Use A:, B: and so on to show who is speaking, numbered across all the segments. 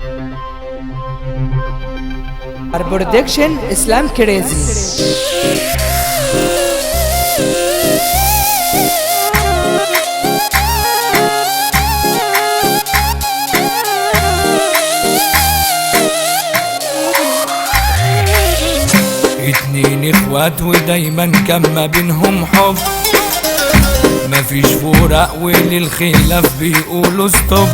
A: Production Islam Crazy.
B: اتنين اخوات ودايما كان ما بينهم حب، مفيش فراق وللخلاف بيقولوا ستوب،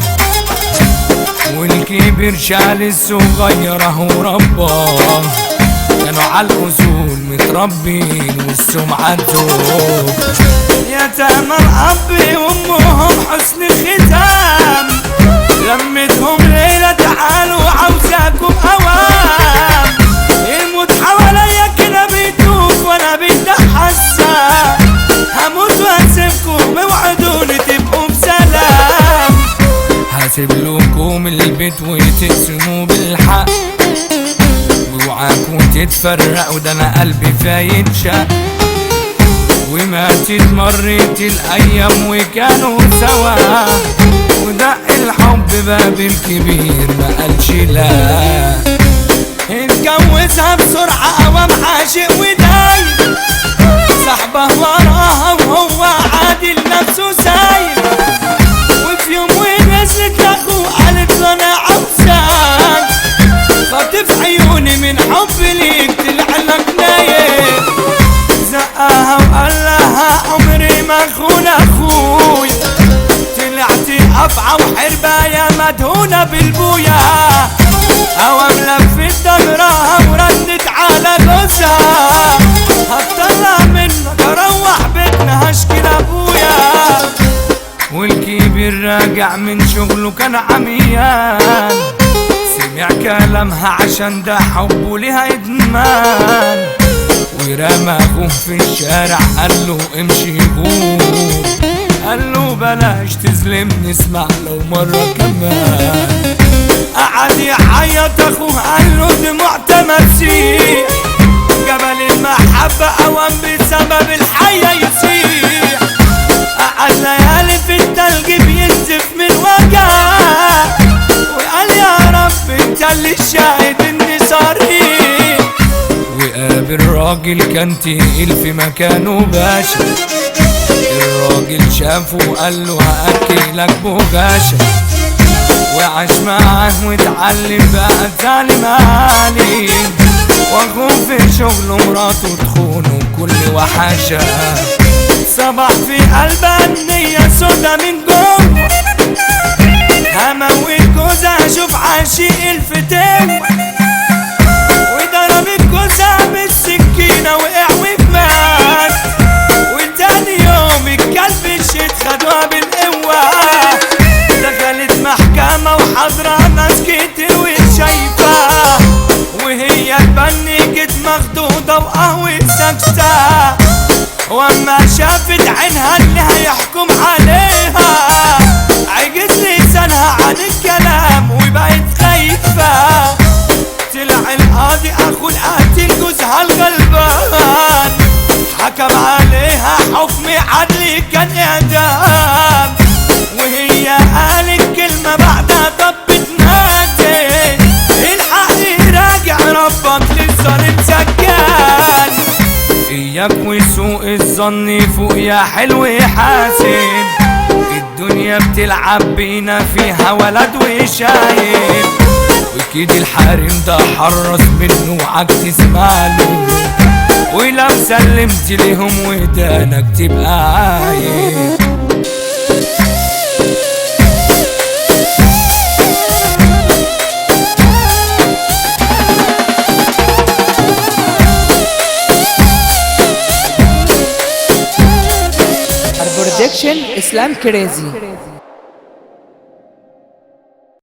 B: والكبير شال الصغير اهو رباه، كانوا عالأصول متربين والسمعة توب، يتامى الأب وأمهم حسن الختام، لمتهم ليلة تعالوا عاوزاكم أوام، الموت حواليا كده بيدوب وأنا بدي أحسن، هموت وهسيبكم اوعدوني تبقوا بسلام، هسيب لكم البيت وتقسموا بالحق، اوعاكوا تتفرقوا ده انا قلبي فايت شق، وماتت مرت الايام وكانوا سوا، ودق الحب باب الكبير ما قالش لا، اتجوزها بسرعة قوام عاشق ودايم، صاحبه وراها وهو عادل نفسه سايب، وفي يوم ونزلت لاخوه قالت له انا عاوزاك، خاطف عيوني من حب ليك طلعلك نايم، زقها وقال لها عمري ما خون اخويا، طلعتي قفعة وحربة يا مدهونة بالبويا، قوام لفت ضهرها وردت على جوزها، هتطلع منك اروح بيتنا هشكي لابويا، والكبير راجع من شغله كان عميان، سمع كلامها عشان ده حبه ليها ادمان، ورمى اخوه في الشارع قال له امشي غور، قال له بلاش تظلمني اسمع لو مرة كمان، قعد يعيط اخوه قال له دموع تماسيح، جبل المحبة قوام بسبب الحياة يصيح، قعد ليالي في التلج بينزف من وجع، وقال يا رب انت اللي شاهد اني صريح، وقابل راجل كان تقيل في مكانه باشا، الراجل شافه وقال له هاكلك بوجاشة، وعاش معاه واتعلم بقى اتعلم عليه، واخوه في شغله مراته تخونه كل وحشة، صبح في قلبها النية سودا من جوه، هموت جوزها اشوف عاشق الفتاوى، وضرب جوزها بالسكينة وقع ومات، وتاني يوم الكلب الشيت خدوها بالقوة، دخلت محكمة وحضرة ناس كتير وشايفة، وهي اتبنجت مخدودة وقهوة سكتة، واما شافت عينها اللي هيحكم عليها، عجز لسانها عن الكلام وبقت خايفة، طلع القاضي اخو القاتل جوزها الغلبان، حكم عليها حكم عدلي كان اعدام، وهي قالت كلمة بعدها طبت نادي، الحق راجع ربك للظالم سجان، اياك وسوء الظن فوق يا حلو حاسب، الدنيا بتلعب بينا فيها ولد وشايب، وكيد الحريم ده حرص منه وعك تسمعله، ولو سلمت ليهم ودانك تبقى عايب.
A: Production Islam Crazy.